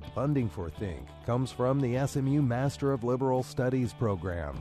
Funding for Think comes from the SMU Master of Liberal Studies program.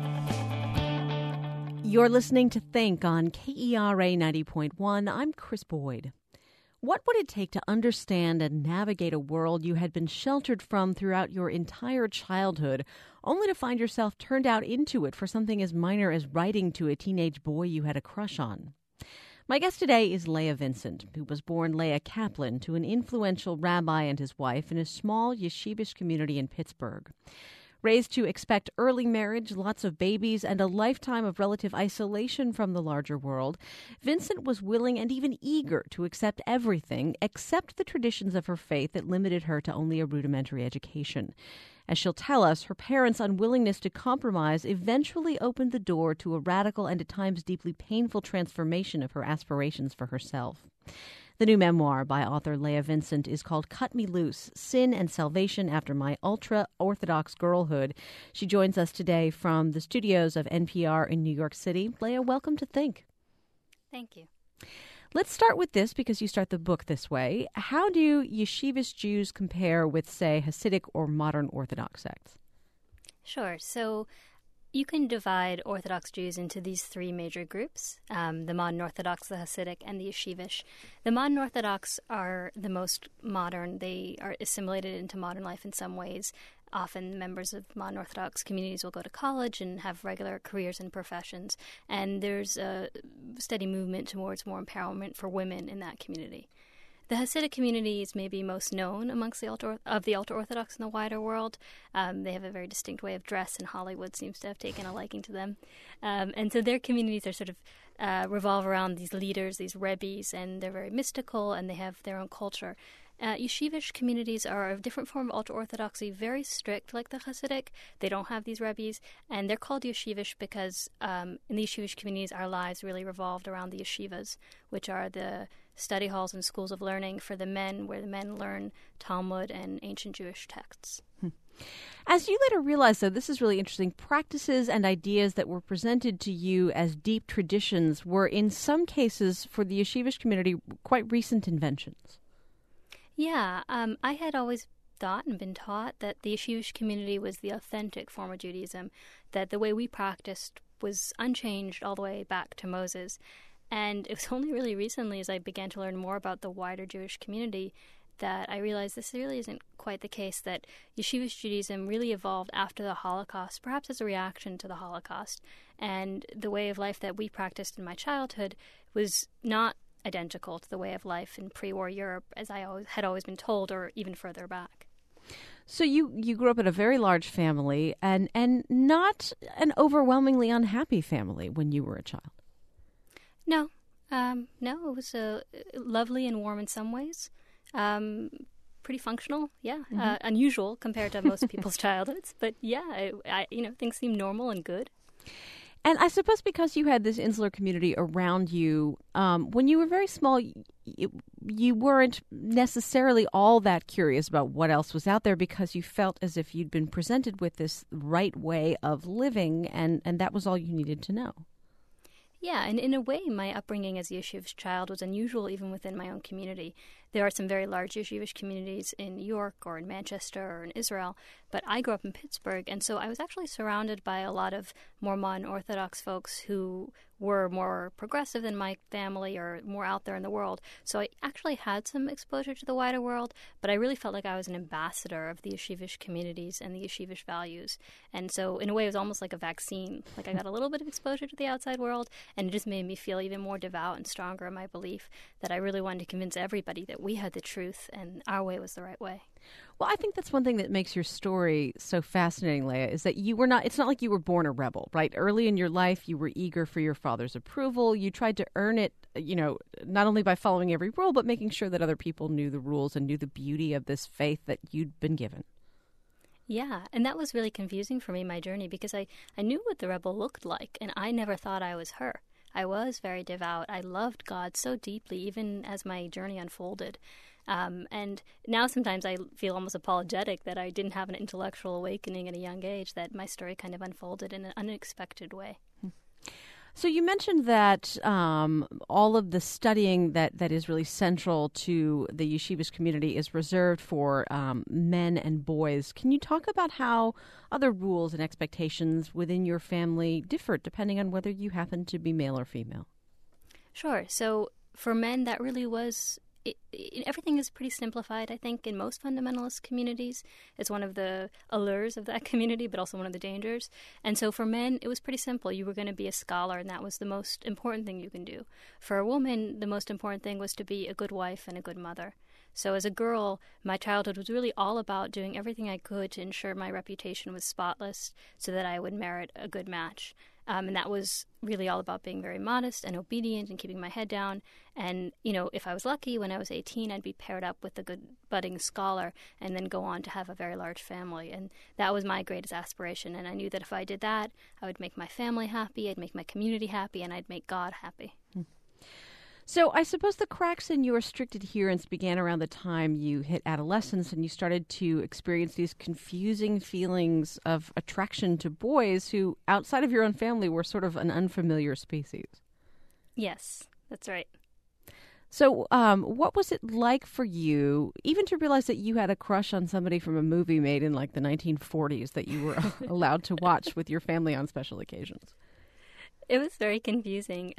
You're listening to Think on KERA 90.1. I'm Chris Boyd. What would it take to understand and navigate a world you had been sheltered from throughout your entire childhood, only to find yourself turned out into it for something as minor as writing to a teenage boy you had a crush on? My guest today is Leah Vincent, who was born Leah Kaplan to an influential rabbi and his wife in a small yeshivish community in Pittsburgh. Raised to expect early marriage, lots of babies, and a lifetime of relative isolation from the larger world, Vincent was willing and even eager to accept everything except the traditions of her faith that limited her to only a rudimentary education. As she'll tell us, her parents' unwillingness to compromise eventually opened the door to a radical and at times deeply painful transformation of her aspirations for herself. The new memoir by author Leah Vincent is called Cut Me Loose, Sin and Salvation After My Ultra-Orthodox Girlhood. She joins us today from the studios of NPR in New York City. Leah, welcome to Think. Thank you. Let's start with this because you start the book this way. How do yeshivish Jews compare with, say, Hasidic or modern Orthodox sects? Sure. So you can divide Orthodox Jews into these three major groups, the modern Orthodox, the Hasidic, and the Yeshivish. The modern Orthodox are the most modern. They are assimilated into modern life in some ways. Often members of modern Orthodox communities will go to college and have regular careers and professions, and there's a steady movement towards more empowerment for women in that community. The Hasidic community is maybe most known amongst the ultra-Orthodox in the wider world. They have a very distinct way of dress, and Hollywood seems to have taken a liking to them. And so their communities are sort of revolve around these leaders, these rebbes, and they're very mystical, and they have their own culture. Yeshivish communities are a different form of ultra-Orthodoxy, very strict like the Hasidic. They don't have these rebbes, and they're called Yeshivish because in the Yeshivish communities, our lives really revolved around the yeshivas, which are the study halls and schools of learning for the men, where the men learn Talmud and ancient Jewish texts. As you later realized, though, this is really interesting, practices and ideas that were presented to you as deep traditions were in some cases for the yeshivish community quite recent inventions. Yeah, I had always thought and been taught that the yeshivish community was the authentic form of Judaism, that the way we practiced was unchanged all the way back to Moses. And it was only really recently, as I began to learn more about the wider Jewish community, that I realized this really isn't quite the case, that yeshivish Judaism really evolved after the Holocaust, perhaps as a reaction to the Holocaust. And the way of life that we practiced in my childhood was not identical to the way of life in pre-war Europe, as I had always been told, or even further back. So you grew up in a very large family and not an overwhelmingly unhappy family when you were a child. No, it was lovely and warm in some ways. Pretty functional, yeah. Mm-hmm. Unusual compared to most people's childhoods, but yeah, things seemed normal and good. And I suppose because you had this insular community around you, when you were very small, you weren't necessarily all that curious about what else was out there because you felt as if you'd been presented with this right way of living, and that was all you needed to know. Yeah, and in a way, my upbringing as a yeshivish child was unusual even within my own community. There are some very large yeshivish communities in New York or in Manchester or in Israel, but I grew up in Pittsburgh, and so I was actually surrounded by a lot of more modern Orthodox folks who were more progressive than my family or more out there in the world. So I actually had some exposure to the wider world, but I really felt like I was an ambassador of the yeshivish communities and the yeshivish values. And so in a way, it was almost like a vaccine. Like I got a little bit of exposure to the outside world, and it just made me feel even more devout and stronger in my belief that I really wanted to convince everybody that we had the truth and our way was the right way. Well, I think that's one thing that makes your story so fascinating, Leah, is that it's not like you were born a rebel, right? Early in your life, you were eager for your father's approval. You tried to earn it, not only by following every rule, but making sure that other people knew the rules and knew the beauty of this faith that you'd been given. Yeah, and that was really confusing for me, my journey, because I knew what the rebel looked like, and I never thought I was her. I was very devout. I loved God so deeply, even as my journey unfolded. And now sometimes I feel almost apologetic that I didn't have an intellectual awakening at a young age, that my story kind of unfolded in an unexpected way. So you mentioned that all of the studying that is really central to the yeshivish community is reserved for men and boys. Can you talk about how other rules and expectations within your family differ depending on whether you happen to be male or female? Sure. So for men, that really was... everything is pretty simplified, I think, in most fundamentalist communities. It's one of the allures of that community, but also one of the dangers. And so for men, it was pretty simple. You were going to be a scholar, and that was the most important thing you can do. For a woman, the most important thing was to be a good wife and a good mother. So as a girl, my childhood was really all about doing everything I could to ensure my reputation was spotless so that I would merit a good match. And that was really all about being very modest and obedient and keeping my head down. And, if I was lucky, when I was 18, I'd be paired up with a good budding scholar and then go on to have a very large family. And that was my greatest aspiration. And I knew that if I did that, I would make my family happy, I'd make my community happy, and I'd make God happy. So I suppose the cracks in your strict adherence began around the time you hit adolescence and you started to experience these confusing feelings of attraction to boys who, outside of your own family, were sort of an unfamiliar species. Yes, that's right. So what was it like for you, even to realize that you had a crush on somebody from a movie made in like the 1940s that you were allowed to watch with your family on special occasions? It was very confusing.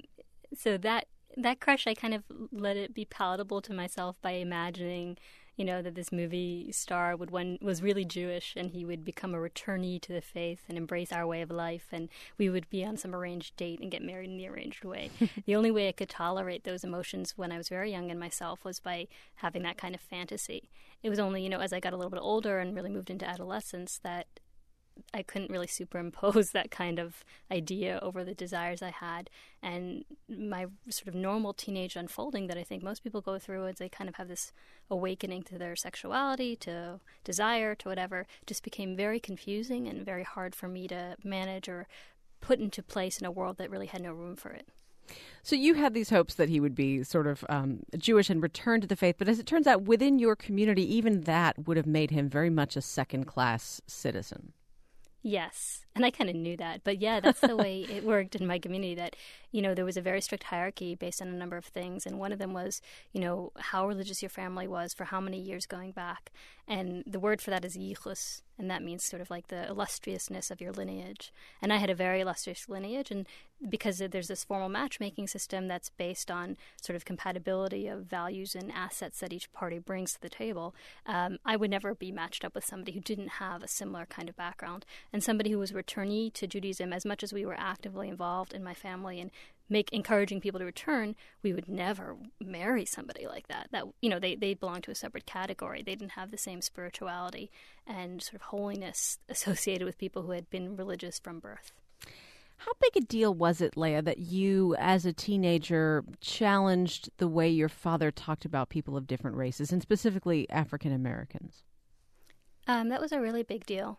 So that crush, I kind of let it be palatable to myself by imagining, that this movie star was really Jewish and he would become a returnee to the faith and embrace our way of life, and we would be on some arranged date and get married in the arranged way. The only way I could tolerate those emotions when I was very young in myself was by having that kind of fantasy. It was only, as I got a little bit older and really moved into adolescence that I couldn't really superimpose that kind of idea over the desires I had. And my sort of normal teenage unfolding that I think most people go through as they kind of have this awakening to their sexuality, to desire, to whatever, just became very confusing and very hard for me to manage or put into place in a world that really had no room for it. So you had these hopes that he would be sort of Jewish and return to the faith, but as it turns out, within your community, even that would have made him very much a second-class citizen. Yes, and I kind of knew that. But yeah, that's the way it worked in my community, that, there was a very strict hierarchy based on a number of things. And one of them was, how religious your family was for how many years going back. And the word for that is yichus, and that means sort of like the illustriousness of your lineage. And I had a very illustrious lineage, and because there's this formal matchmaking system that's based on sort of compatibility of values and assets that each party brings to the table, I would never be matched up with somebody who didn't have a similar kind of background. And somebody who was a returnee to Judaism, as much as we were actively involved in my family and encouraging people to return, we would never marry somebody like that. That they belonged to a separate category. They didn't have the same spirituality and sort of holiness associated with people who had been religious from birth. How big a deal was it, Leah, that you, as a teenager, challenged the way your father talked about people of different races, and specifically African Americans? That was a really big deal.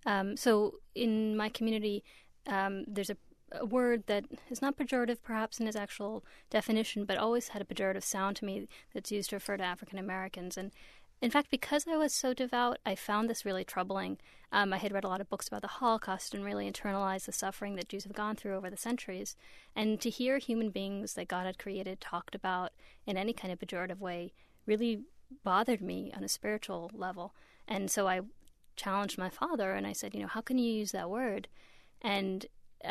So in my community, there's a word that is not pejorative perhaps in its actual definition, but always had a pejorative sound to me that's used to refer to African Americans. And in fact, because I was so devout, I found this really troubling. I had read a lot of books about the Holocaust and really internalized the suffering that Jews have gone through over the centuries. And to hear human beings that God had created talked about in any kind of pejorative way really bothered me on a spiritual level. And so I challenged my father and I said, how can you use that word? And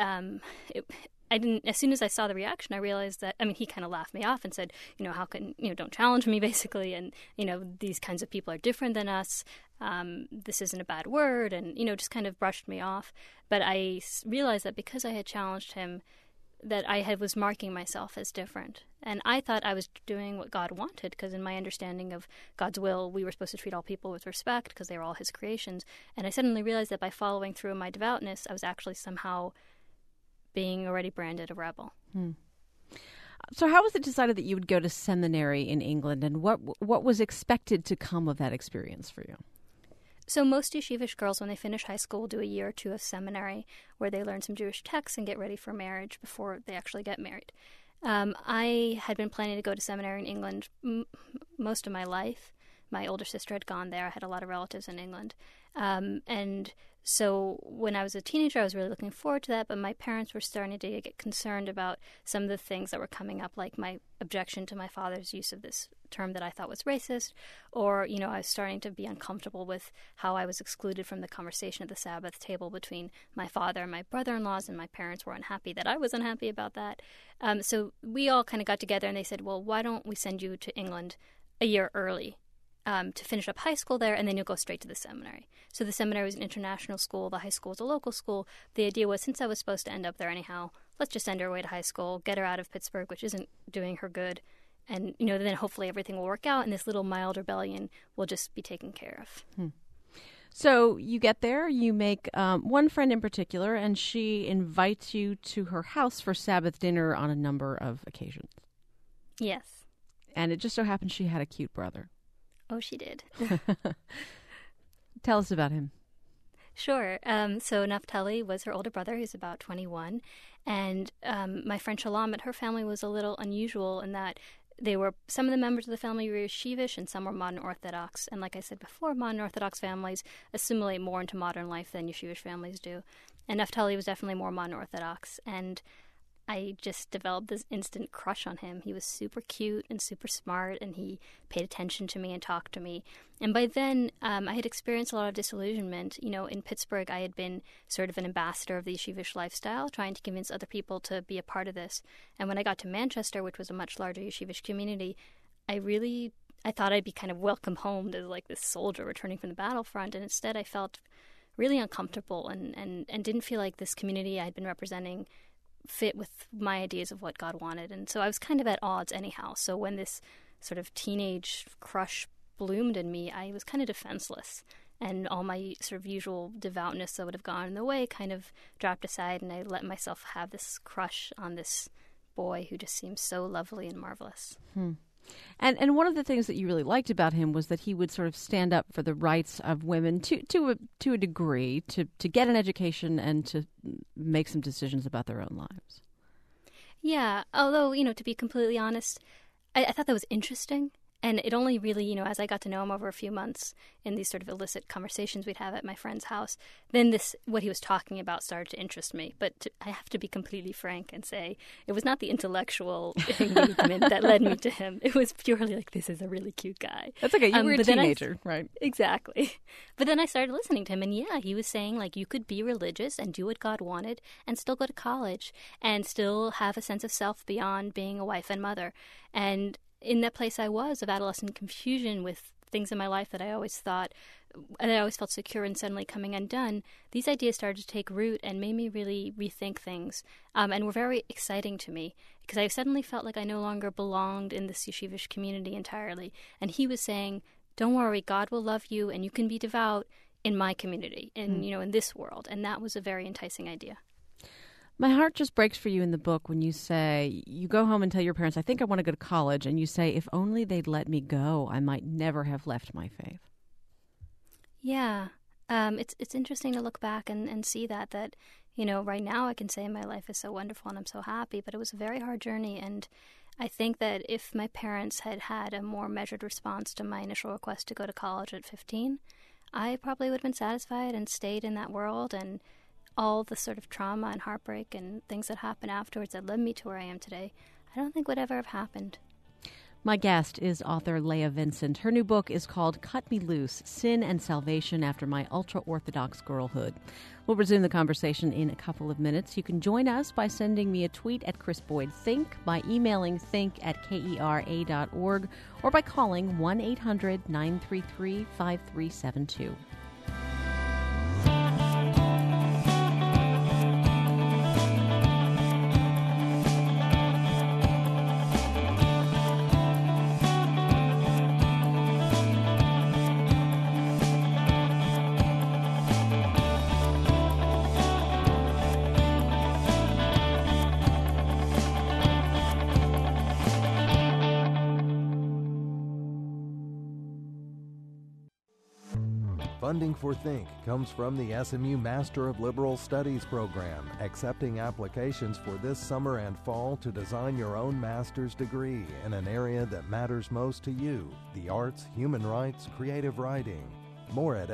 I didn't. As soon as I saw the reaction, I realized that. He kind of laughed me off and said, how can don't challenge me, basically, and these kinds of people are different than us. This isn't a bad word, and just kind of brushed me off. But I realized that because I had challenged him, that I was marking myself as different, and I thought I was doing what God wanted, because in my understanding of God's will, we were supposed to treat all people with respect because they were all His creations. And I suddenly realized that by following through in my devoutness, I was actually somehow being already branded a rebel. So how was it decided that you would go to seminary in England, and what was expected to come of that experience for you? So most yeshivish girls, when they finish high school, do a year or two of seminary where they learn some Jewish texts and get ready for marriage before they actually get married. I had been planning to go to seminary in England most of my life, My older sister had gone there. I had a lot of relatives in England. And so when I was a teenager, I was really looking forward to that, but my parents were starting to get concerned about some of the things that were coming up, like my objection to my father's use of this term that I thought was racist, or, I was starting to be uncomfortable with how I was excluded from the conversation at the Sabbath table between my father and my brother-in-laws, and my parents were unhappy that I was unhappy about that. So we all kind of got together and they said, well, why don't we send you to England a year early to finish up high school there, and then you'll go straight to the seminary. So the seminary was an international school, the high school was a local school. The idea was, since I was supposed to end up there anyhow, let's just send her away to high school, get her out of Pittsburgh, which isn't doing her good, and then hopefully everything will work out, and this little mild rebellion will just be taken care of. So you get there, you make one friend in particular, and she invites you to her house for Sabbath dinner on a number of occasions. Yes. And it just so happens she had a cute brother. Oh, she did. Tell us about him. Sure. So Naphtali was her older brother. He was about 21. And my friend Shalamet, her family was a little unusual in that some of the members of the family were Yeshivish and some were modern Orthodox. And like I said before, modern Orthodox families assimilate more into modern life than Yeshivish families do. And Naphtali was definitely more modern Orthodox. And I just developed this instant crush on him. He was super cute and super smart, and he paid attention to me and talked to me. And by then, I had experienced a lot of disillusionment. In Pittsburgh, I had been sort of an ambassador of the yeshivish lifestyle, trying to convince other people to be a part of this. And when I got to Manchester, which was a much larger yeshivish community, I thought I'd be kind of welcome home as like this soldier returning from the battlefront. And instead, I felt really uncomfortable and didn't feel like this community I had been representing fit with my ideas of what God wanted. And so I was kind of at odds anyhow. So when this sort of teenage crush bloomed in me, I was kind of defenseless. And all my sort of usual devoutness that would have gone in the way kind of dropped aside, and I let myself have this crush on this boy who just seemed so lovely and marvelous. And one of the things that you really liked about him was that he would sort of stand up for the rights of women to a degree, to get an education and to make some decisions about their own lives. Yeah, although, to be completely honest, I thought that was interesting. And it only really, as I got to know him over a few months in these sort of illicit conversations we'd have at my friend's house, then what he was talking about started to interest me. But I have to be completely frank and say it was not the intellectual engagement that led me to him. It was purely like, this is a really cute guy. That's okay. You were a teenager, right? Exactly. But then I started listening to him, and he was saying, like, you could be religious and do what God wanted and still go to college and still have a sense of self beyond being a wife and mother. And in that place I was of adolescent confusion with things in my life that I always thought, and I always felt secure and suddenly coming undone, these ideas started to take root and made me really rethink things, and were very exciting to me because I suddenly felt like I no longer belonged in this yeshivish community entirely. And he was saying, don't worry, God will love you and you can be devout in my community, in this world. And that was a very enticing idea. My heart just breaks for you in the book when you say, you go home and tell your parents, I think I want to go to college. And you say, if only they'd let me go, I might never have left my faith. Yeah. It's interesting to look back and see that, right now I can say my life is so wonderful and I'm so happy, but it was a very hard journey. And I think that if my parents had had a more measured response to my initial request to go to college at 15, I probably would have been satisfied and stayed in that world, and all the sort of trauma and heartbreak and things that happened afterwards that led me to where I am today, I don't think would ever have happened. My guest is author Leah Vincent. Her new book is called Cut Me Loose, Sin and Salvation After My Ultra-Orthodox Girlhood. We'll resume the conversation in a couple of minutes. You can join us by sending me a tweet at Chris Boyd Think, by emailing think@kera.org, or by calling 1-800-933-5372. Funding for Think comes from the SMU Master of Liberal Studies program, accepting applications for this summer and fall to design your own master's degree in an area that matters most to you, the arts, human rights, creative writing. More at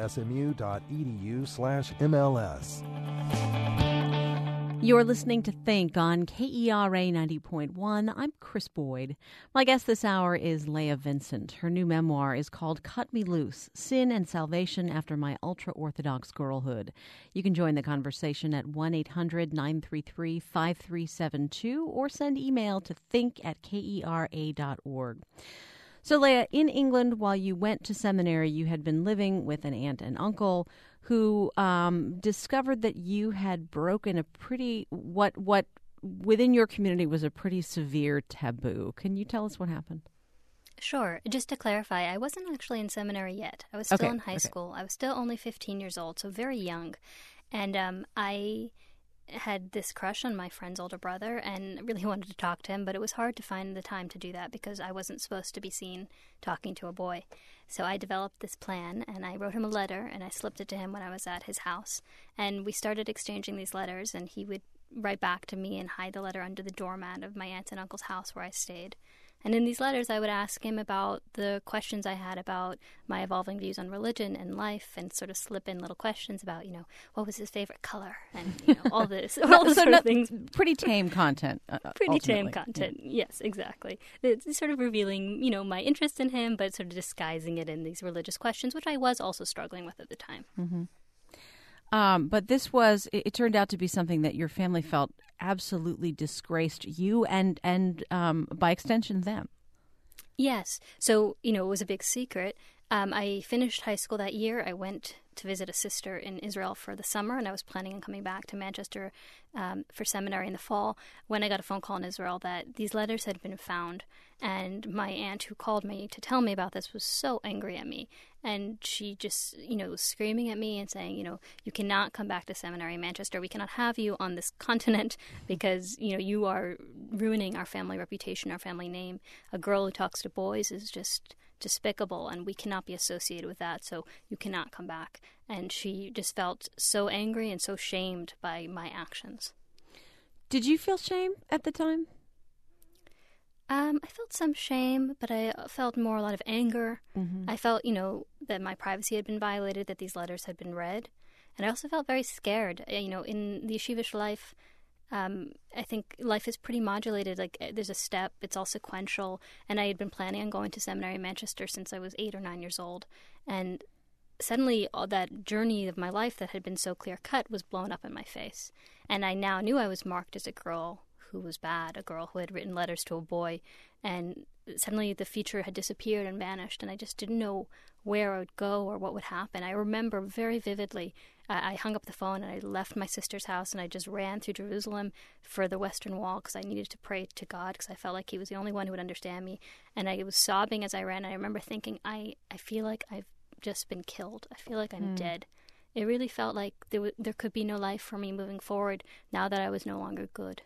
smu.edu/MLS. You're listening to Think on KERA 90.1. I'm Chris Boyd. My guest this hour is Leah Vincent. Her new memoir is called Cut Me Loose, Sin and Salvation After My Ultra-Orthodox Girlhood. You can join the conversation at 1-800-933-5372 or send email to think@kera.org. So, Leah, in England, while you went to seminary, you had been living with an aunt and uncle who discovered that you had broken a pretty, what within your community was a pretty severe taboo. Can you tell us what happened? Sure. Just to clarify, I wasn't actually in seminary yet. I was still in high school. I was still only 15 years old, so very young. And I had this crush on my friend's older brother and really wanted to talk to him, but it was hard to find the time to do that because I wasn't supposed to be seen talking to a boy. So I developed this plan, and I wrote him a letter, and I slipped it to him when I was at his house. And we started exchanging these letters, and he would write back to me and hide the letter under the doormat of my aunt and uncle's house where I stayed. And in these letters, I would ask him about the questions I had about my evolving views on religion and life, and sort of slip in little questions about, what was his favorite color, and all this, all those sort of things. Pretty tame content. Pretty tame content. Yeah. Yes, exactly. It's sort of revealing, my interest in him, but sort of disguising it in these religious questions, which I was also struggling with at the time. Mm-hmm. But this it turned out to be something that your family felt absolutely disgraced you and by extension them. Yes. So, it was a big secret. I finished high school that year. I went to visit a sister in Israel for the summer, and I was planning on coming back to Manchester for seminary in the fall when I got a phone call in Israel that these letters had been found. And my aunt, who called me to tell me about this, was so angry at me. And she just, was screaming at me and saying, you cannot come back to seminary in Manchester. We cannot have you on this continent because, you are ruining our family reputation, our family name. A girl who talks to boys is just despicable, and we cannot be associated with that, so you cannot come back. And she just felt so angry and so shamed by my actions. Did you feel shame at the time? I felt some shame, but I felt a lot of anger. Mm-hmm. I felt, that my privacy had been violated, that these letters had been read. And I also felt very scared. In the yeshivish life, I think life is pretty modulated. Like, there's a step, it's all sequential. And I had been planning on going to seminary in Manchester since I was 8 or 9 years old. And suddenly, all that journey of my life that had been so clear-cut was blown up in my face. And I now knew I was marked as a girl who was bad, a girl who had written letters to a boy, and suddenly the future had disappeared and vanished, and I just didn't know where I would go or what would happen. I remember very vividly, I hung up the phone and I left my sister's house and I just ran through Jerusalem for the Western Wall because I needed to pray to God because I felt like he was the only one who would understand me, and I was sobbing as I ran. And I remember thinking, I feel like I've just been killed. I feel like I'm dead. It really felt like there could be no life for me moving forward now that I was no longer good.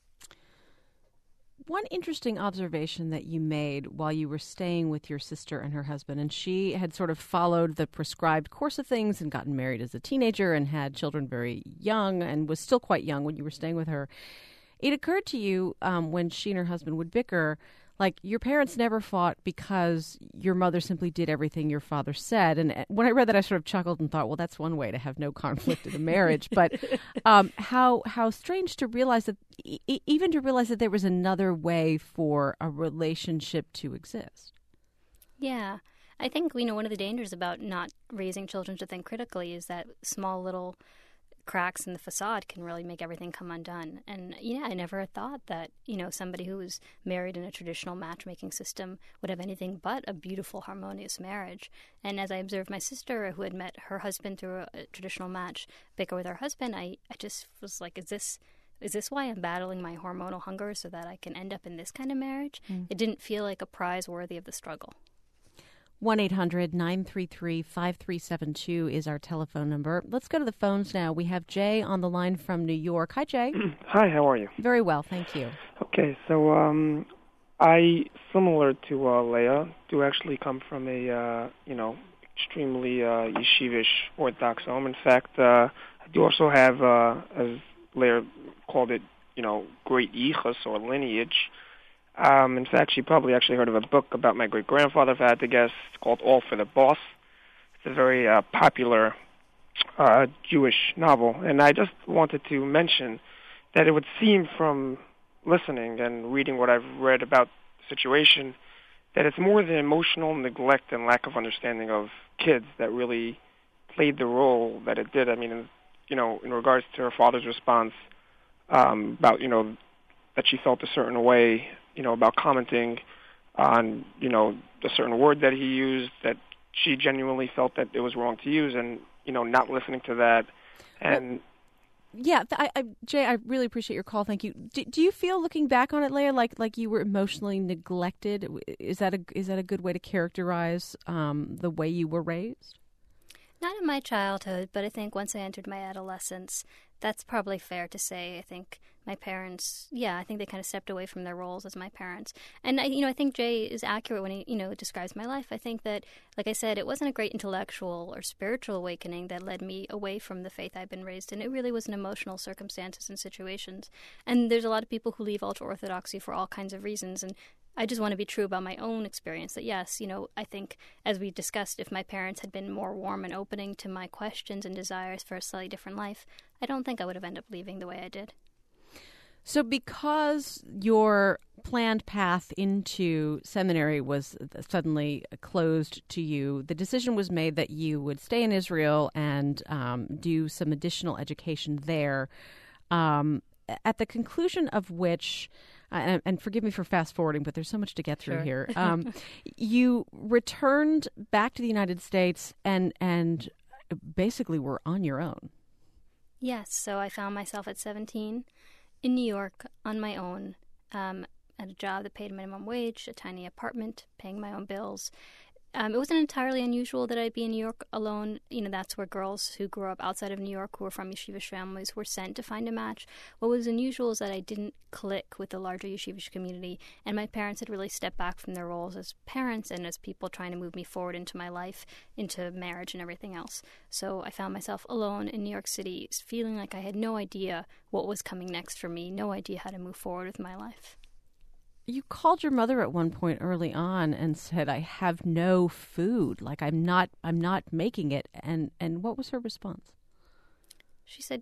One interesting observation that you made while you were staying with your sister and her husband, and she had sort of followed the prescribed course of things and gotten married as a teenager and had children very young and was still quite young when you were staying with her. It occurred to you when she and her husband would bicker, like your parents never fought because your mother simply did everything your father said. And when I read that, I sort of chuckled and thought, well, that's one way to have no conflict in a marriage. But how strange to realize that, even to realize that there was another way for a relationship to exist. Yeah. I think, one of the dangers about not raising children to think critically is that small little cracks in the facade can really make everything come undone. And I never thought that somebody who was married in a traditional matchmaking system would have anything but a beautiful, harmonious marriage. And as I observed my sister, who had met her husband through a traditional match, bicker with her husband, I just was like, is this why I'm battling my hormonal hunger so that I can end up in this kind of marriage? It didn't feel like a prize worthy of the struggle. 1-800-933-5372 is our telephone number. Let's go to the phones now. We have Jay on the line from New York. Hi, Jay. Hi, how are you? Very well, thank you. Okay, so I, similar to Leah, do actually come from a, extremely yeshivish Orthodox home. In fact, I do also have, as Leah called it, great yichus or lineage. In fact, she probably actually heard of a book about my great-grandfather, if I had to guess. It's called All for the Boss. It's a very popular Jewish novel. And I just wanted to mention that it would seem from listening and reading what I've read about the situation that it's more the emotional neglect and lack of understanding of kids that really played the role that it did. I mean, in regards to her father's response about, that she felt a certain way, about commenting on, a certain word that he used that she genuinely felt that it was wrong to use and, not listening to that. And yeah, Jay, I really appreciate your call. Thank you. Do you feel, looking back on it, Leah, like you were emotionally neglected? Is that a good way to characterize the way you were raised? Not in my childhood, but I think once I entered my adolescence, that's probably fair to say. I think my parents, I think they kind of stepped away from their roles as my parents. And, I think Jay is accurate when he, describes my life. I think that, like I said, it wasn't a great intellectual or spiritual awakening that led me away from the faith I've been raised in. It really was an emotional circumstances and situations. And there's a lot of people who leave ultra-Orthodoxy for all kinds of reasons. And I just want to be true about my own experience that, yes, I think, as we discussed, if my parents had been more warm and opening to my questions and desires for a slightly different life, I don't think I would have ended up leaving the way I did. So because your planned path into seminary was suddenly closed to you, the decision was made that you would stay in Israel and do some additional education there, at the conclusion of which, and forgive me for fast forwarding, but there's so much to get through here, you returned back to the United States and basically were on your own. Yes, so I found myself at 17 in New York on my own, at a job that paid minimum wage, a tiny apartment, paying my own bills. It wasn't entirely unusual that I'd be in New York alone. That's where girls who grew up outside of New York, who were from yeshivish families, were sent to find a match. What was unusual is that I didn't click with the larger yeshivish community, and my parents had really stepped back from their roles as parents and as people trying to move me forward into my life, into marriage and everything else. So I found myself alone in New York City, feeling like I had no idea what was coming next for me, no idea how to move forward with my life. You called your mother at one point early on and said, "I have no food. Like I'm not making it." And what was her response? She said,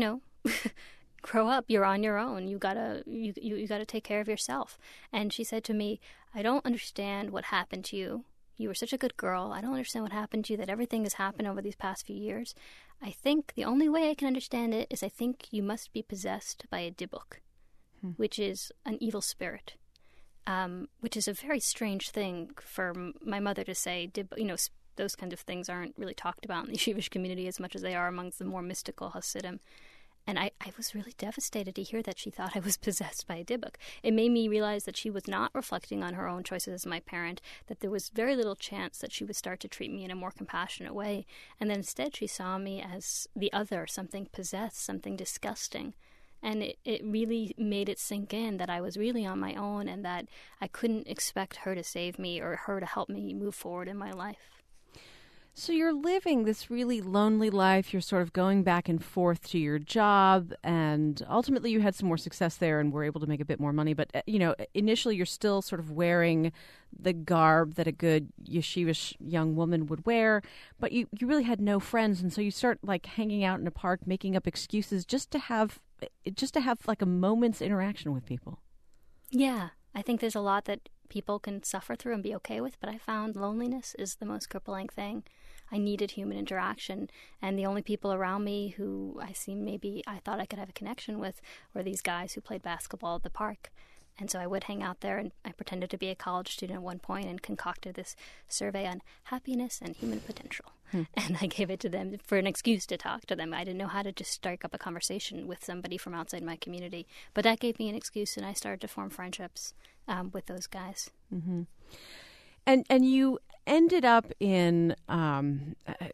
grow up. You're on your own. You gotta take care of yourself. And she said to me, "I don't understand what happened to you. You were such a good girl. I don't understand what happened to you. That everything has happened over these past few years. I think the only way I can understand it is I think you must be possessed by a dibuk, which is an evil spirit." Which is a very strange thing for my mother to say. Those kinds of things aren't really talked about in the yeshivish community as much as they are amongst the more mystical Hasidim. And I was really devastated to hear that she thought I was possessed by a dibuk. It made me realize that she was not reflecting on her own choices as my parent, that there was very little chance that she would start to treat me in a more compassionate way. And then instead she saw me as the other, something possessed, something disgusting. And it really made it sink in that I was really on my own and that I couldn't expect her to save me or her to help me move forward in my life. So you're living this really lonely life. You're sort of going back and forth to your job, and ultimately you had some more success there and were able to make a bit more money. But, initially you're still sort of wearing the garb that a good yeshivish young woman would wear, but you really had no friends. And so you start like hanging out in a park, making up excuses just to have like a moment's interaction with people. Yeah, I think there's a lot that people can suffer through and be okay with, but I found loneliness is the most crippling thing. I needed human interaction, and the only people around me who I thought I could have a connection with were these guys who played basketball at the park. And so I would hang out there, and I pretended to be a college student at one point and concocted this survey on happiness and human potential. And I gave it to them for an excuse to talk to them. I didn't know how to just strike up a conversation with somebody from outside my community. But that gave me an excuse, and I started to form friendships with those guys. Mm-hmm. And you ended up in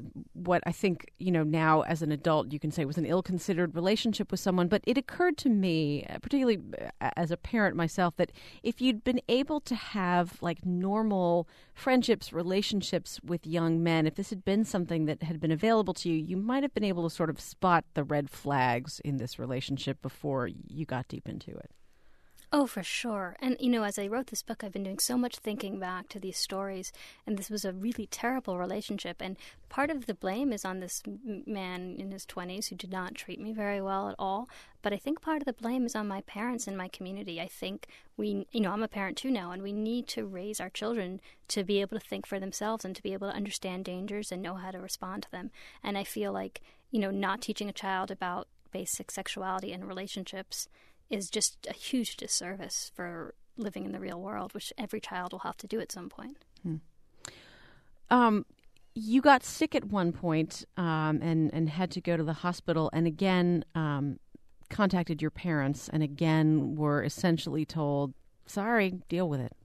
what I think, now as an adult you can say was an ill-considered relationship with someone. But it occurred to me, particularly as a parent myself, that if you'd been able to have like normal friendships, relationships with young men, if this had been something that had been available to you, you might have been able to sort of spot the red flags in this relationship before you got deep into it. Oh, for sure. And, as I wrote this book, I've been doing so much thinking back to these stories, and this was a really terrible relationship. And part of the blame is on this man in his 20s who did not treat me very well at all. But I think part of the blame is on my parents and my community. I think I'm a parent too now, and we need to raise our children to be able to think for themselves and to be able to understand dangers and know how to respond to them. And I feel like, not teaching a child about basic sexuality and relationships is just a huge disservice for living in the real world, which every child will have to do at some point. You got sick at one point and had to go to the hospital, and again contacted your parents, and again were essentially told, sorry, deal with it.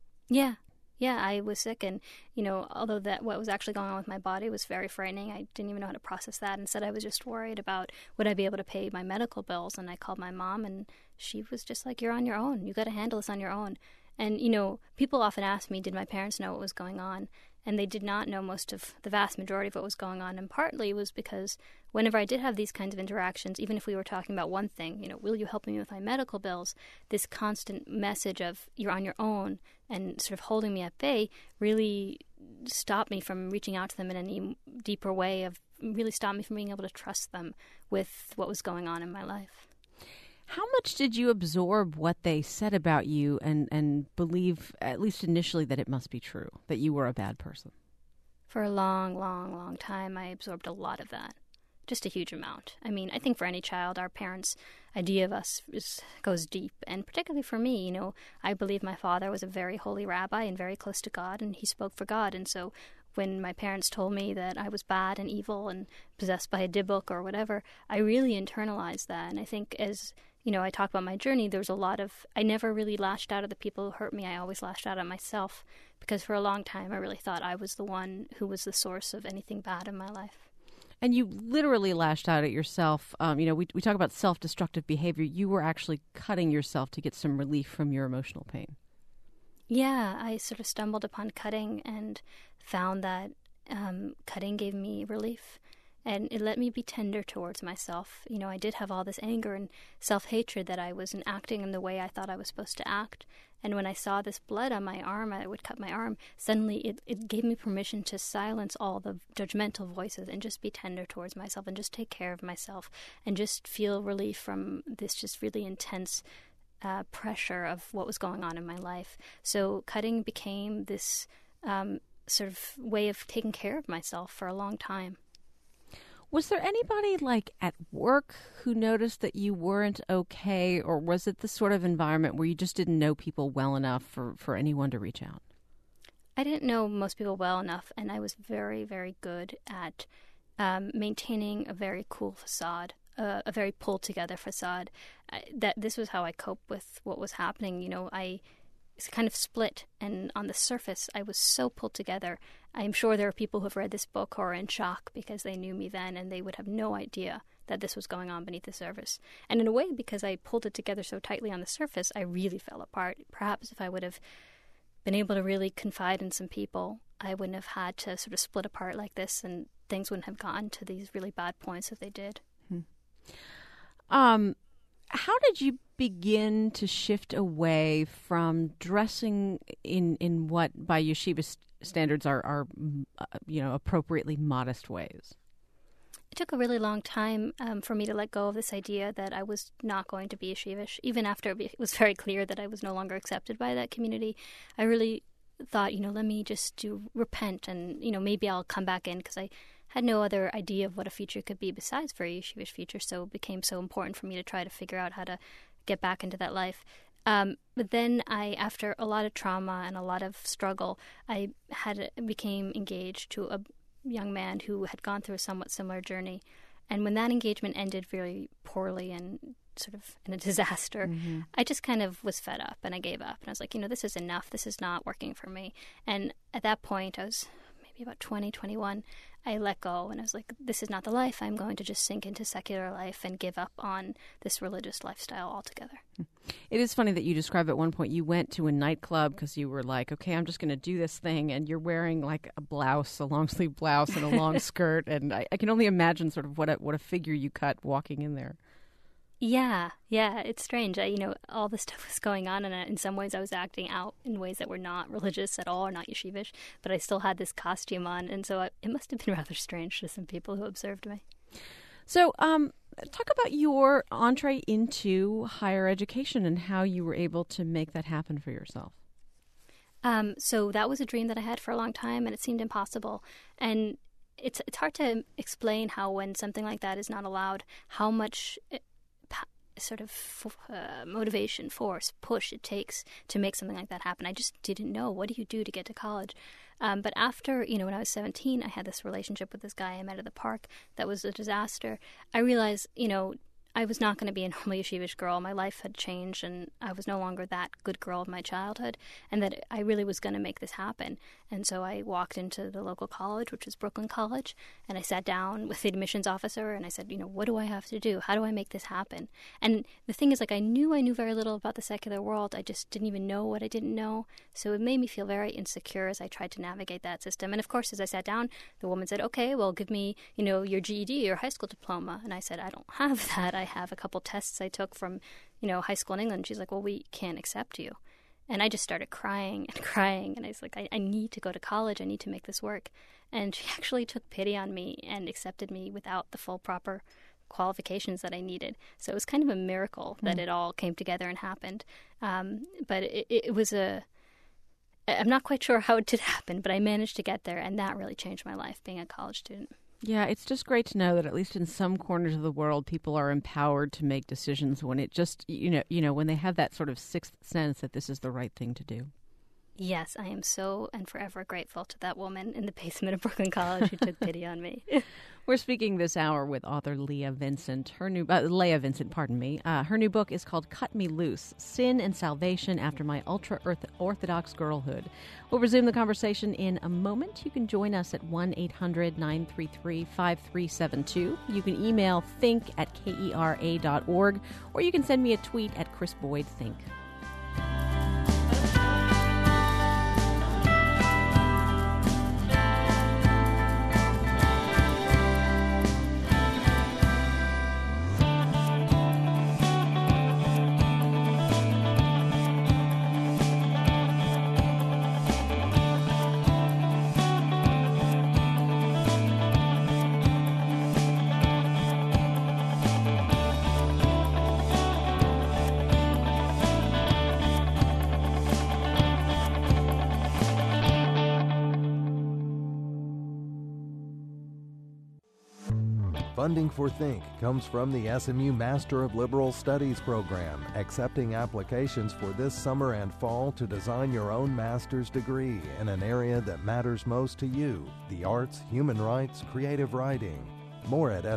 Yeah, I was sick, and, although what was actually going on with my body was very frightening, I didn't even know how to process that. Instead, I was just worried about would I be able to pay my medical bills, and I called my mom, and she was just like, you're on your own. You got to handle this on your own. And, people often ask me, did my parents know what was going on? And they did not know the vast majority of what was going on. And partly it was because whenever I did have these kinds of interactions, even if we were talking about one thing, will you help me with my medical bills, this constant message of you're on your own and sort of holding me at bay really stopped me from reaching out to them in any deeper way, of really stopped me from being able to trust them with what was going on in my life. How much did you absorb what they said about you and believe, at least initially, that it must be true, that you were a bad person? For a long, long, long time, I absorbed a lot of that. Just a huge amount. I mean, I think for any child, our parents' idea of us goes deep. And particularly for me, I believe my father was a very holy rabbi and very close to God, and he spoke for God. And so when my parents told me that I was bad and evil and possessed by a dibbuk or whatever, I really internalized that. And I think as I talk about my journey, there was a lot of, I never really lashed out at the people who hurt me. I always lashed out at myself, because for a long time I really thought I was the one who was the source of anything bad in my life. And you literally lashed out at yourself. We talk about self-destructive behavior. You were actually cutting yourself to get some relief from your emotional pain. Yeah, I sort of stumbled upon cutting and found that cutting gave me relief. And it let me be tender towards myself. I did have all this anger and self-hatred that I wasn't acting in the way I thought I was supposed to act. And when I saw this blood on my arm, I would cut my arm. Suddenly it gave me permission to silence all the judgmental voices and just be tender towards myself and just take care of myself and just feel relief from this just really intense pressure of what was going on in my life. So cutting became this sort of way of taking care of myself for a long time. Was there anybody at work who noticed that you weren't okay, or was it the sort of environment where you just didn't know people well enough for anyone to reach out? I didn't know most people well enough, and I was very, very good at maintaining a very cool facade, a very pulled-together facade. This was how I coped with what was happening. I kind of split, and on the surface I was so pulled together. I'm sure there are people who have read this book who are in shock because they knew me then and they would have no idea that this was going on beneath the surface. And in a way, because I pulled it together so tightly on the surface, I really fell apart. Perhaps if I would have been able to really confide in some people, I wouldn't have had to sort of split apart like this, and things wouldn't have gotten to these really bad points that they did. How did you begin to shift away from dressing in what, by yeshiva standards, are appropriately modest ways? It took a really long time for me to let go of this idea that I was not going to be yeshivish. Even after it was very clear that I was no longer accepted by that community, I really thought, let me just repent, and, maybe I'll come back in, because I had no other idea of what a future could be besides for a yeshivish future, so it became so important for me to try to figure out how to get back into that life. But then after a lot of trauma and a lot of struggle, I became engaged to a young man who had gone through a somewhat similar journey. And when that engagement ended very poorly and sort of in a disaster, I just kind of was fed up and I gave up. And I was like, this is enough. This is not working for me. And at that point, I was maybe about 2021, I let go and I was like, this is not the life. I'm going to just sink into secular life and give up on this religious lifestyle altogether. It is funny that you describe at one point you went to a nightclub because you were like, okay, I'm just going to do this thing. And you're wearing like a blouse, a long sleeve blouse and a long skirt. And I can only imagine sort of what a figure you cut walking in there. Yeah, it's strange. All this stuff was going on, and in some ways I was acting out in ways that were not religious at all or not yeshivish, but I still had this costume on, and so it must have been rather strange to some people who observed me. So talk about your entree into higher education and how you were able to make that happen for yourself. So that was a dream that I had for a long time, and it seemed impossible. And it's hard to explain how when something like that is not allowed, how much sort of motivation, force, push it takes to make something like that happen. I just didn't know. What do you do to get to college? But after, when I was 17, I had this relationship with this guy I met at the park that was a disaster. I realized, I was not going to be a normal yeshivish girl. My life had changed, and I was no longer that good girl of my childhood, and that I really was going to make this happen. And so I walked into the local college, which was Brooklyn College, and I sat down with the admissions officer, and I said, what do I have to do? How do I make this happen? And the thing is, I knew very little about the secular world. I just didn't even know what I didn't know. So it made me feel very insecure as I tried to navigate that system. And of course, as I sat down, the woman said, okay, well, give me, your GED, your high school diploma. And I said, I don't have that. I have a couple tests I took from, high school in England. She's like, well, we can't accept you. And I just started crying and crying. And I was like, I need to go to college. I need to make this work. And she actually took pity on me and accepted me without the full proper qualifications that I needed. So it was kind of a miracle that it all came together and happened. But it was I'm not quite sure how it did happen, but I managed to get there. And that really changed my life, being a college student. Yeah, it's just great to know that at least in some corners of the world, people are empowered to make decisions when it just, when they have that sort of sixth sense that this is the right thing to do. Yes, I am so and forever grateful to that woman in the basement of Brooklyn College who took pity on me. We're speaking this hour with author Leah Vincent. Her new book is called Cut Me Loose: Sin and Salvation After My Ultra-Orthodox Girlhood. We'll resume the conversation in a moment. You can join us at 1-800-933-5372. You can email think@kera.org, or you can send me a tweet at Chris Boyd Think. Funding for Think comes from the SMU Master of Liberal Studies program, accepting applications for this summer and fall to design your own master's degree in an area that matters most to you: the arts, human rights, creative writing. More at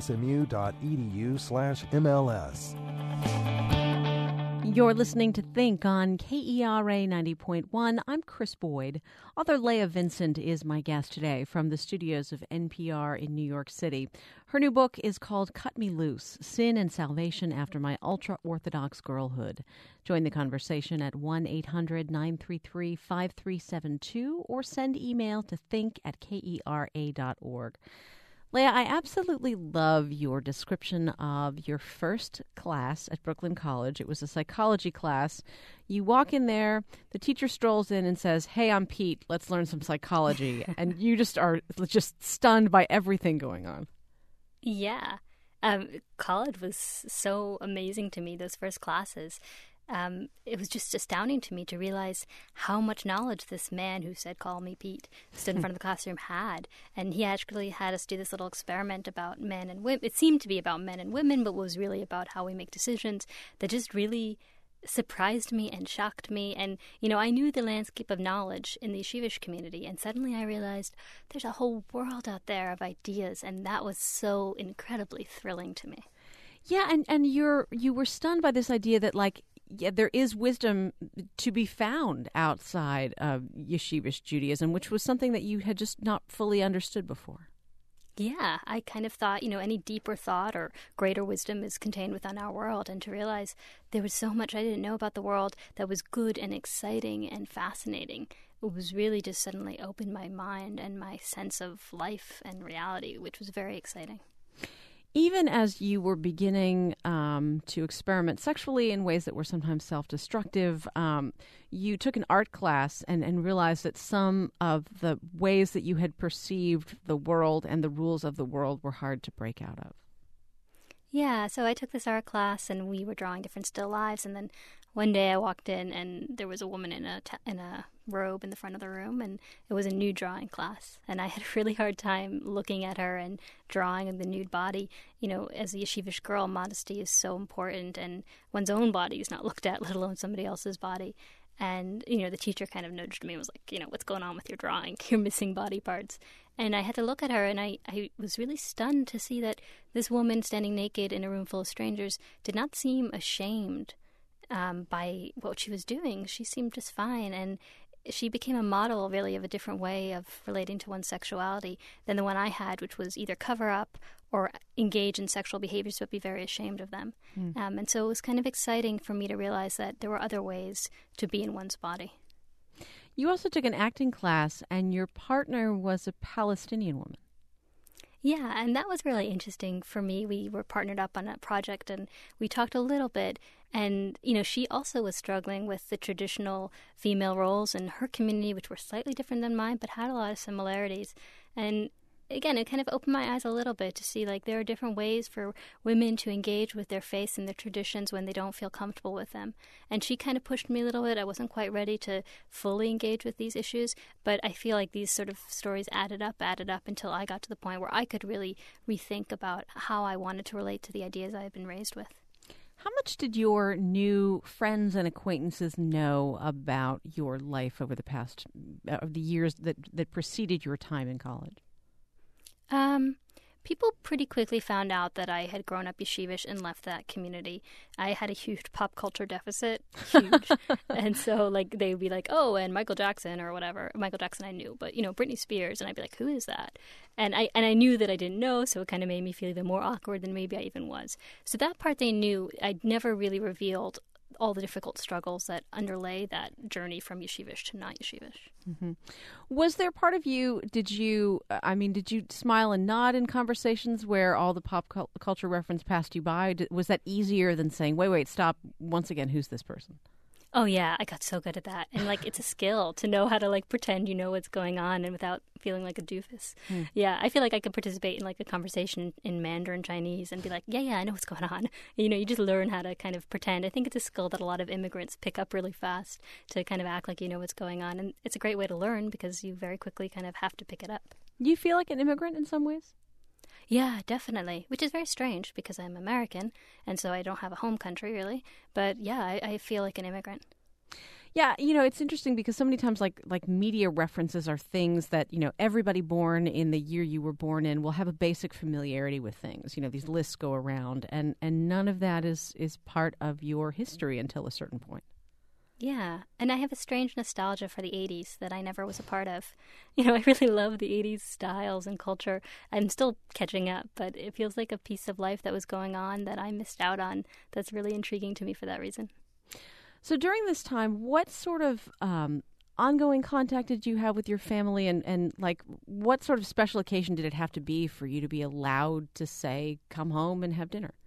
smu.edu/MLS. You're listening to Think on KERA 90.1. I'm Chris Boyd. Author Leah Vincent is my guest today from the studios of NPR in New York City. Her new book is called Cut Me Loose: Sin and Salvation After My Ultra-Orthodox Girlhood. Join the conversation at 1-800-933-5372 or send email to think@kera.org. Leah, I absolutely love your description of your first class at Brooklyn College. It was a psychology class. You walk in there, the teacher strolls in and says, "Hey, I'm Pete, let's learn some psychology." And you just are just stunned by everything going on. Yeah. College was so amazing to me, those first classes. It was just astounding to me to realize how much knowledge this man who said, "Call me Pete," stood in front of the classroom had. And he actually had us do this little experiment about men and women. It seemed to be about men and women, but was really about how we make decisions that just really surprised me and shocked me. And, I knew the landscape of knowledge in the yeshivish community, and suddenly I realized there's a whole world out there of ideas, and that was so incredibly thrilling to me. Yeah, and you were stunned by this idea that, there is wisdom to be found outside of yeshivish Judaism, which was something that you had just not fully understood before. Yeah, I kind of thought, any deeper thought or greater wisdom is contained within our world, and to realize there was so much I didn't know about the world that was good and exciting and fascinating. It was really just suddenly opened my mind and my sense of life and reality, which was very exciting. Even as you were beginning to experiment sexually in ways that were sometimes self-destructive, you took an art class and realized that some of the ways that you had perceived the world and the rules of the world were hard to break out of. Yeah, so I took this art class and we were drawing different still lives, and then one day I walked in and there was a woman in a robe in the front of the room, and it was a nude drawing class, and I had a really hard time looking at her and drawing the nude body. As a yeshivish girl, modesty is so important, and one's own body is not looked at, let alone somebody else's body. And, the teacher kind of nudged me and was like, what's going on with your drawing? You're missing body parts. And I had to look at her, and I was really stunned to see that this woman standing naked in a room full of strangers did not seem ashamed by what she was doing. She seemed just fine, and she became a model, really, of a different way of relating to one's sexuality than the one I had, which was either cover up or engage in sexual behaviors but be very ashamed of them. And so it was kind of exciting for me to realize that there were other ways to be in one's body. You also took an acting class, and your partner was a Palestinian woman. Yeah, and that was really interesting for me. We were partnered up on a project, and we talked a little bit. And, she also was struggling with the traditional female roles in her community, which were slightly different than mine, but had a lot of similarities. And again, it kind of opened my eyes a little bit to see, there are different ways for women to engage with their faith and their traditions when they don't feel comfortable with them. And she kind of pushed me a little bit. I wasn't quite ready to fully engage with these issues, but I feel like these sort of stories added up until I got to the point where I could really rethink about how I wanted to relate to the ideas I had been raised with. How much did your new friends and acquaintances know about your life over the past the years that preceded your time in college? People pretty quickly found out that I had grown up yeshivish and left that community. I had a huge pop culture deficit, huge. And so, they'd be like, oh, and Michael Jackson or whatever. Michael Jackson I knew, but, Britney Spears. And I'd be like, who is that? And I knew that I didn't know, so it kind of made me feel even more awkward than maybe I even was. So that part they knew. I'd never really revealed all the difficult struggles that underlay that journey from yeshivish to not yeshivish. Mm-hmm. Was there part of you, did you smile and nod in conversations where all the pop culture reference passed you by? Was that easier than saying, wait, stop, once again, who's this person? Oh, yeah, I got so good at that. And, it's a skill to know how to, pretend you know what's going on and without feeling like a doofus. Yeah, I feel like I could participate in, a conversation in Mandarin Chinese and be like, yeah, I know what's going on. You just learn how to kind of pretend. I think it's a skill that a lot of immigrants pick up really fast to kind of act like you know what's going on. And it's a great way to learn because you very quickly kind of have to pick it up. You feel like an immigrant in some ways? Yeah, definitely, which is very strange because I'm American, and so I don't have a home country, really. But yeah, I feel like an immigrant. Yeah, it's interesting because so many times like media references are things that, everybody born in the year you were born in will have a basic familiarity with things. These lists go around, and none of that is part of your history until a certain point. Yeah, and I have a strange nostalgia for the 80s that I never was a part of. I really love the 80s styles and culture. I'm still catching up, but it feels like a piece of life that was going on that I missed out on that's really intriguing to me for that reason. So during this time, what sort of ongoing contact did you have with your family, and what sort of special occasion did it have to be for you to be allowed to say, come home and have dinner?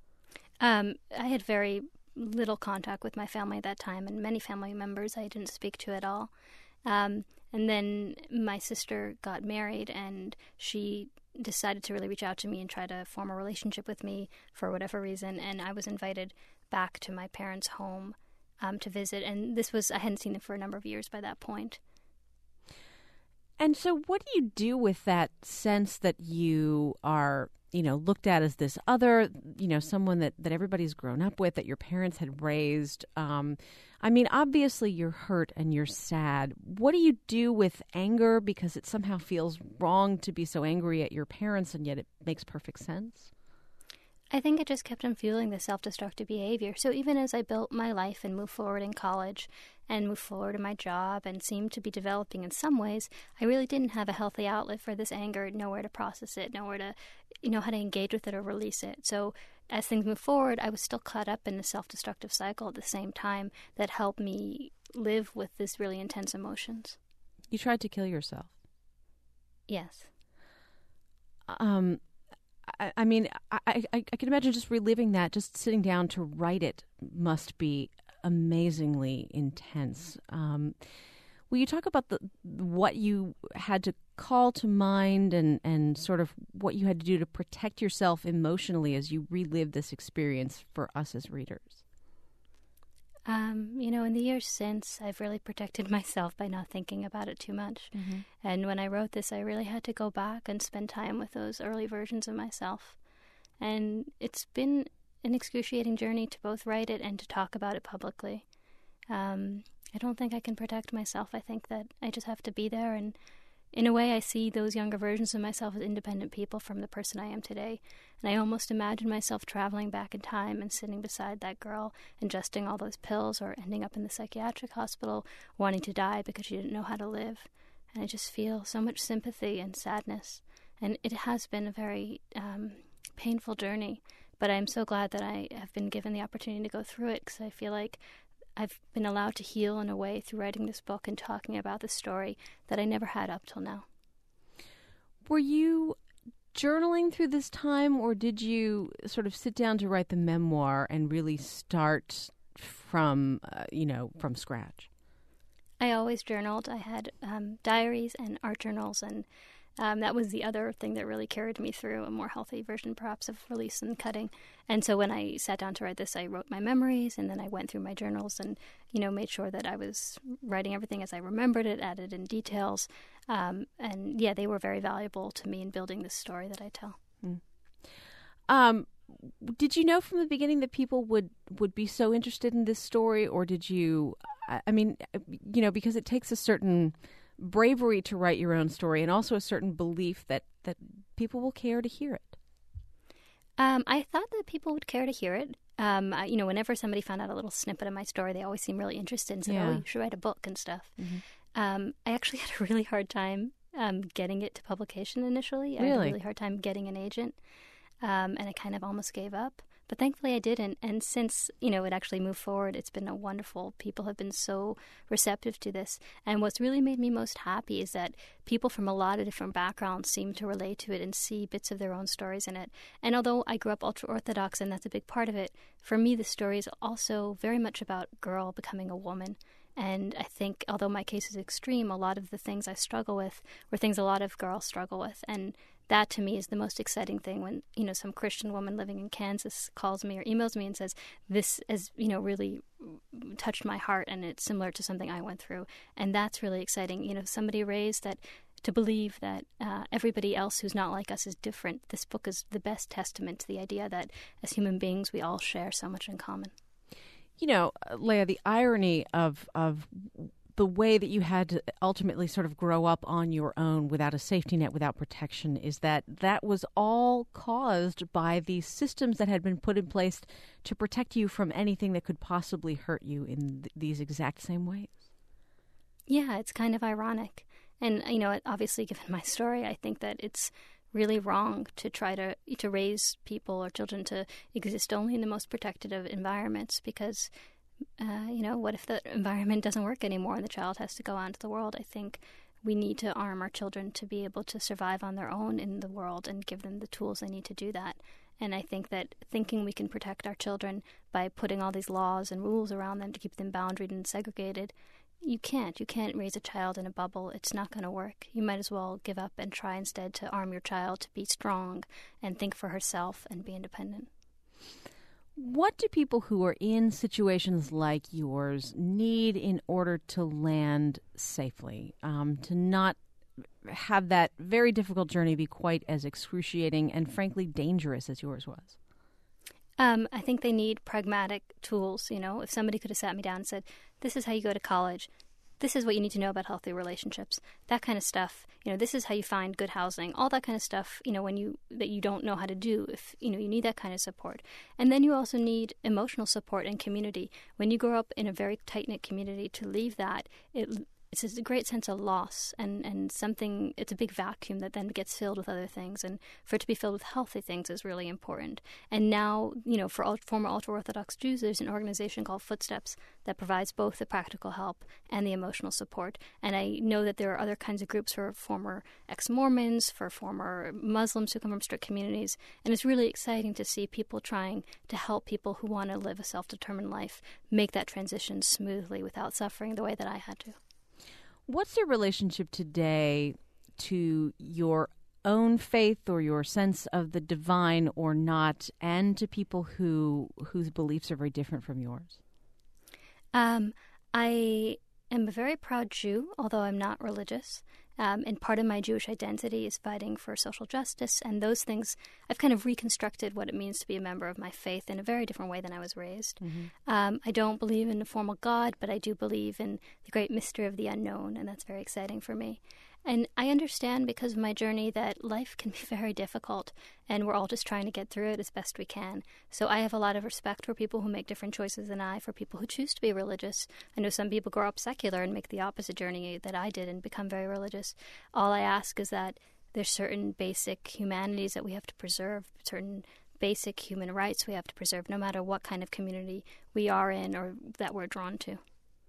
I had very little contact with my family at that time, and many family members I didn't speak to at all. And then my sister got married, and she decided to really reach out to me and try to form a relationship with me for whatever reason, and I was invited back to my parents' home to visit, and I hadn't seen them for a number of years by that point. And so what do you do with that sense that you are, looked at as this other, someone that everybody's grown up with, that your parents had raised? Obviously you're hurt and you're sad. What do you do with anger? Because it somehow feels wrong to be so angry at your parents, and yet it makes perfect sense. I think it just kept on fueling the self-destructive behavior. So even as I built my life and moved forward in college and moved forward in my job and seemed to be developing in some ways, I really didn't have a healthy outlet for this anger, nowhere to process it, nowhere to, how to engage with it or release it. So as things moved forward, I was still caught up in the self-destructive cycle at the same time that helped me live with this really intense emotions. You tried to kill yourself. Yes. I mean, I can imagine just reliving that, just sitting down to write it must be amazingly intense. Will you talk about what you had to call to mind and sort of what you had to do to protect yourself emotionally as you relived this experience for us as readers? In the years since, I've really protected myself by not thinking about it too much. Mm-hmm. And when I wrote this, I really had to go back and spend time with those early versions of myself. And it's been an excruciating journey to both write it and to talk about it publicly. I don't think I can protect myself. I think that I just have to be there. And in a way, I see those younger versions of myself as independent people from the person I am today. And I almost imagine myself traveling back in time and sitting beside that girl, ingesting all those pills, or ending up in the psychiatric hospital, wanting to die because she didn't know how to live. And I just feel so much sympathy and sadness. And it has been a very painful journey. But I'm so glad that I have been given the opportunity to go through it, because I feel like I've been allowed to heal in a way through writing this book and talking about the story that I never had up till now. Were you journaling through this time, or did you sort of sit down to write the memoir and really start from scratch? I always journaled. I had diaries and art journals, and that was the other thing that really carried me through, a more healthy version perhaps of release and cutting. And so when I sat down to write this, I wrote my memories, and then I went through my journals and, made sure that I was writing everything as I remembered it, added in details. They were very valuable to me in building this story that I tell. Did you know from the beginning that people would be so interested in this story, or did you, because it takes a certain bravery to write your own story, and also a certain belief that people will care to hear it? I thought that people would care to hear it. Whenever somebody found out a little snippet of my story, they always seemed really interested and said, you should write a book and stuff. Mm-hmm. I actually had a really hard time getting it to publication initially. Really? I had a really hard time getting an agent, and I kind of almost gave up. But thankfully I didn't. And since, it actually moved forward, it's been a wonderful, people have been so receptive to this. And what's really made me most happy is that people from a lot of different backgrounds seem to relate to it and see bits of their own stories in it. And although I grew up ultra-Orthodox, and that's a big part of it, for me the story is also very much about girl becoming a woman. And I think, although my case is extreme, a lot of the things I struggle with were things a lot of girls struggle with. And that, to me, is the most exciting thing when, some Christian woman living in Kansas calls me or emails me and says, this has, really touched my heart, and it's similar to something I went through. And that's really exciting. Somebody raised that to believe that everybody else who's not like us is different. This book is the best testament to the idea that as human beings, we all share so much in common. Leah, the irony of the way that you had to ultimately sort of grow up on your own without a safety net, without protection, is that was all caused by the systems that had been put in place to protect you from anything that could possibly hurt you in these exact same ways. Yeah, it's kind of ironic. And, obviously, given my story, I think that it's really wrong to try to raise people or children to exist only in the most protected of environments, because what if the environment doesn't work anymore and the child has to go out into the world? I think we need to arm our children to be able to survive on their own in the world and give them the tools they need to do that. And I think that thinking we can protect our children by putting all these laws and rules around them to keep them boundaried and segregated, you can't raise a child in a bubble. It's not going to work. You might as well give up and try instead to arm your child to be strong and think for herself and be independent. What do people who are in situations like yours need in order to land safely, to not have that very difficult journey be quite as excruciating and frankly dangerous as yours was? I think they need pragmatic tools. If somebody could have sat me down and said, this is how you go to college, this is what you need to know about healthy relationships, that kind of stuff. This is how you find good housing, all that kind of stuff, that you don't know how to do, if, you need that kind of support. And then you also need emotional support and community. When you grow up in a very tight-knit community, to leave that, it's a great sense of loss and something, it's a big vacuum that then gets filled with other things. And for it to be filled with healthy things is really important. And now, for former ultra-Orthodox Jews, there's an organization called Footsteps that provides both the practical help and the emotional support. And I know that there are other kinds of groups for former ex-Mormons, for former Muslims who come from strict communities. And it's really exciting to see people trying to help people who want to live a self-determined life make that transition smoothly without suffering the way that I had to. What's your relationship today to your own faith or your sense of the divine or not, and to people whose beliefs are very different from yours? I am a very proud Jew, although I'm not religious. And part of my Jewish identity is fighting for social justice and those things. I've kind of reconstructed what it means to be a member of my faith in a very different way than I was raised. Mm-hmm. I don't believe in a formal God, but I do believe in the great mystery of the unknown, and that's very exciting for me. And I understand because of my journey that life can be very difficult, and we're all just trying to get through it as best we can. So I have a lot of respect for people who make different choices than I, for people who choose to be religious. I know some people grow up secular and make the opposite journey that I did and become very religious. All I ask is that there's certain basic humanities that we have to preserve, certain basic human rights we have to preserve, no matter what kind of community we are in or that we're drawn to.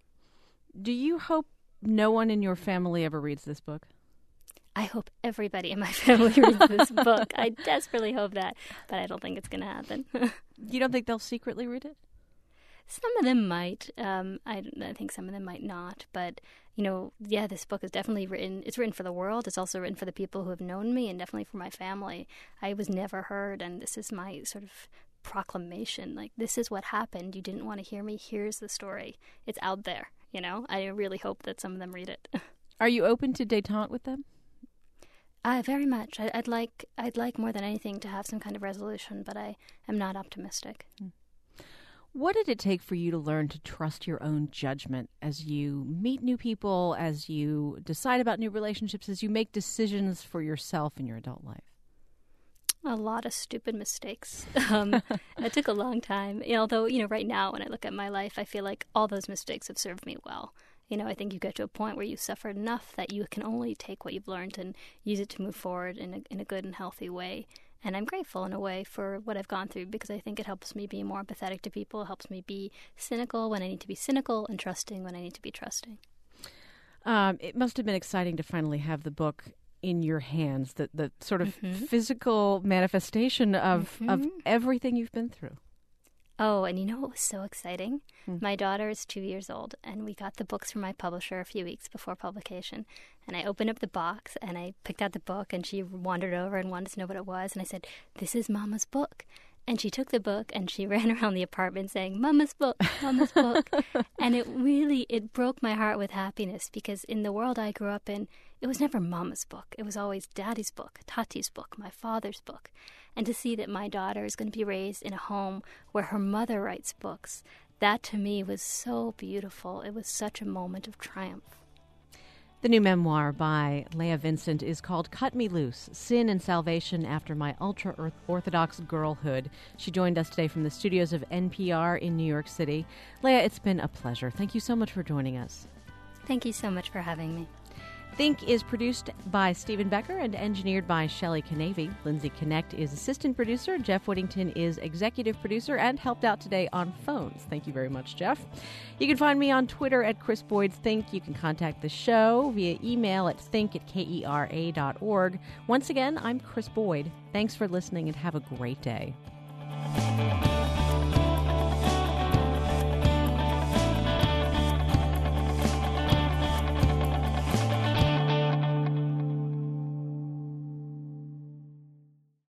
Do you hope no one in your family ever reads this book? I hope everybody in my family reads this book. I desperately hope that, but I don't think it's going to happen. You don't think they'll secretly read it? Some of them might. I think some of them might not. But, this book is definitely written. It's written for the world. It's also written for the people who have known me and definitely for my family. I was never heard, and this is my sort of proclamation. Like, this is what happened. You didn't want to hear me. Here's the story. It's out there. I really hope that some of them read it. Are you open to détente with them? Very much. I'd like more than anything to have some kind of resolution, but I am not optimistic. What did it take for you to learn to trust your own judgment as you meet new people, as you decide about new relationships, as you make decisions for yourself in your adult life? A lot of stupid mistakes. It took a long time. Although, right now when I look at my life, I feel like all those mistakes have served me well. I think you get to a point where you've suffered enough that you can only take what you've learned and use it to move forward in a good and healthy way. And I'm grateful in a way for what I've gone through because I think it helps me be more empathetic to people. It helps me be cynical when I need to be cynical and trusting when I need to be trusting. It must have been exciting to finally have the book in your hands, the sort of physical manifestation of everything you've been through. Oh, and what was so exciting? My daughter is 2 years old, and we got the books from my publisher a few weeks before publication. And I opened up the box, and I picked out the book, and she wandered over and wanted to know what it was. And I said, "This is Mama's book." And she took the book, and she ran around the apartment saying, "Mama's book, Mama's book." And it broke my heart with happiness, because in the world I grew up in, it was never Mama's book. It was always Daddy's book, Tati's book, my father's book. And to see that my daughter is going to be raised in a home where her mother writes books, that to me was so beautiful. It was such a moment of triumph. The new memoir by Leah Vincent is called Cut Me Loose, Sin and Salvation After My Ultra-Orthodox Girlhood. She joined us today from the studios of NPR in New York City. Leah, it's been a pleasure. Thank you so much for joining us. Thank you so much for having me. Think is produced by Stephen Becker and engineered by Shelley Canavy. Lindsay Connect is assistant producer. Jeff Whittington is executive producer and helped out today on phones. Thank you very much, Jeff. You can find me on Twitter at Chris Boyd Think. You can contact the show via email at think@kera.org. Once again, I'm Chris Boyd. Thanks for listening and have a great day.